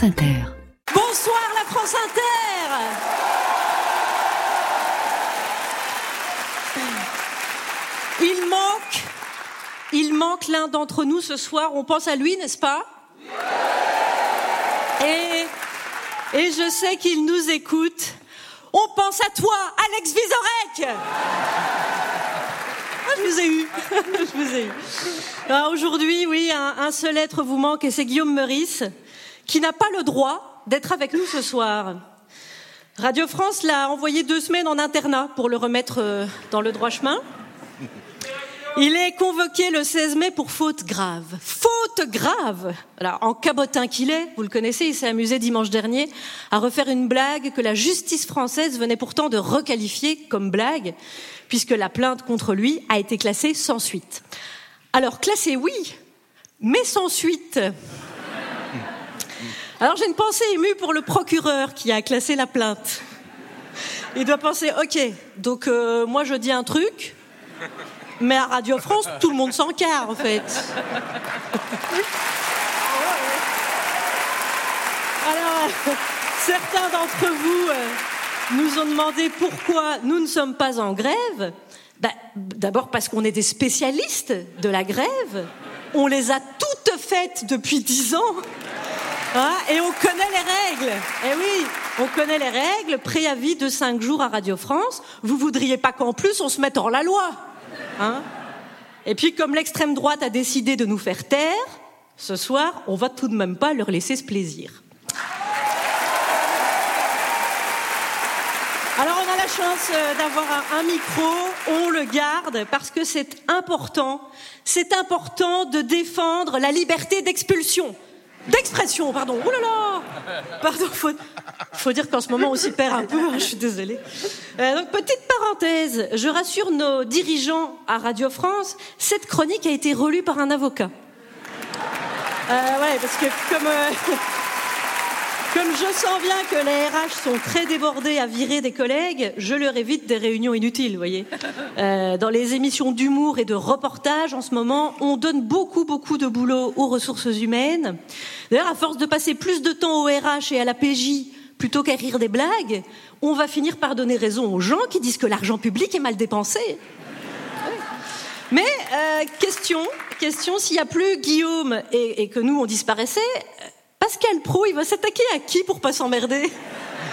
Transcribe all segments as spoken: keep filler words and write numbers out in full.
France Inter. Bonsoir la France Inter. Il manque, il manque l'un d'entre nous ce soir. On pense à lui, n'est-ce pas ? Et, et je sais qu'il nous écoute. On pense à toi, Alex Vizorek. Ah, je vous ai eu. Je vous ai eu. Alors aujourd'hui, oui, un, un seul être vous manque et c'est Guillaume Meurice, qui n'a pas le droit d'être avec nous ce soir. Radio France l'a envoyé deux semaines en internat pour le remettre dans le droit chemin. Il est convoqué le seize mai pour faute grave. Faute grave. Alors, en cabotin qu'il est, vous le connaissez, il s'est amusé dimanche dernier à refaire une blague que la justice française venait pourtant de requalifier comme blague, puisque la plainte contre lui a été classée sans suite. Alors, classée, oui, mais sans suite. Alors, j'ai une pensée émue pour le procureur qui a classé la plainte. Il doit penser, ok, donc euh, moi je dis un truc... Mais à Radio France, tout le monde s'encarre, en fait. Alors, euh, certains d'entre vous euh, nous ont demandé pourquoi nous ne sommes pas en grève. Bah, d'abord parce qu'on est des spécialistes de la grève. On les a toutes faites depuis dix ans. Hein, et on connaît les règles. Eh oui, on connaît les règles. Préavis de cinq jours à Radio France. Vous voudriez pas qu'en plus on se mette hors la loi ? Hein ? Et puis, comme l'extrême droite a décidé de nous faire taire, ce soir, on va tout de même pas leur laisser ce plaisir. Alors, on a la chance d'avoir un, un micro, on le garde parce que c'est important. C'est important de défendre la liberté d'expulsion. D'expression, pardon. Oh là là. Pardon, faut, faut dire qu'en ce moment on s'y perd un peu, hein, je suis désolée. Euh, donc, petite parenthèse, je rassure nos dirigeants à Radio France, cette chronique a été relue par un avocat. Euh, ouais, parce que comme, euh, comme je sens bien que les R H sont très débordés à virer des collègues, je leur évite des réunions inutiles, vous voyez. Euh, dans les émissions d'humour et de reportage, en ce moment, on donne beaucoup, beaucoup de boulot aux ressources humaines. D'ailleurs, à force de passer plus de temps au R H et à la P J plutôt qu'à rire des blagues, on va finir par donner raison aux gens qui disent que l'argent public est mal dépensé. Mais, euh, question, question, s'il n'y a plus Guillaume et, et que nous, on disparaissait, Pascal Praud, il va s'attaquer à qui pour pas s'emmerder ? Hein ?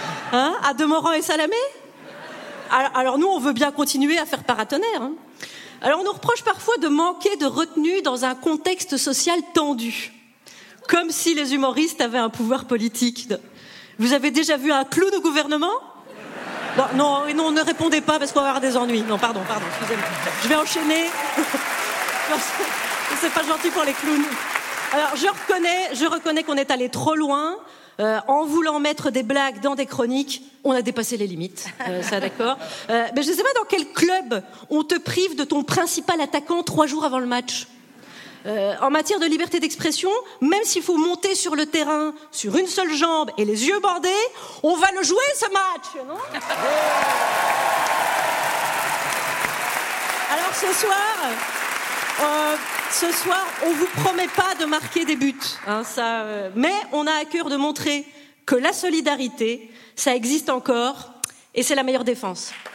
À Demorand et Salamé ? alors, alors nous, on veut bien continuer à faire paratonnerre. Hein. Alors on nous reproche parfois de manquer de retenue dans un contexte social tendu. Comme si les humoristes avaient un pouvoir politique. Vous avez déjà vu un clown au gouvernement ? Non, non, non, ne répondez pas parce qu'on va avoir des ennuis. Non, pardon, pardon, excusez-moi. Je vais enchaîner. C'est pas gentil pour les clowns. Alors, je reconnais, je reconnais qu'on est allé trop loin. Euh, en voulant mettre des blagues dans des chroniques, on a dépassé les limites. Euh, ça, d'accord. Euh, mais je ne sais pas dans quel club on te prive de ton principal attaquant trois jours avant le match. Euh, en matière de liberté d'expression, même s'il faut monter sur le terrain sur une seule jambe et les yeux bandés, on va le jouer ce match, non ? Alors ce soir, euh, ce soir, on vous promet pas de marquer des buts, hein, ça. Euh, mais on a à cœur de montrer que la solidarité, ça existe encore, et c'est la meilleure défense.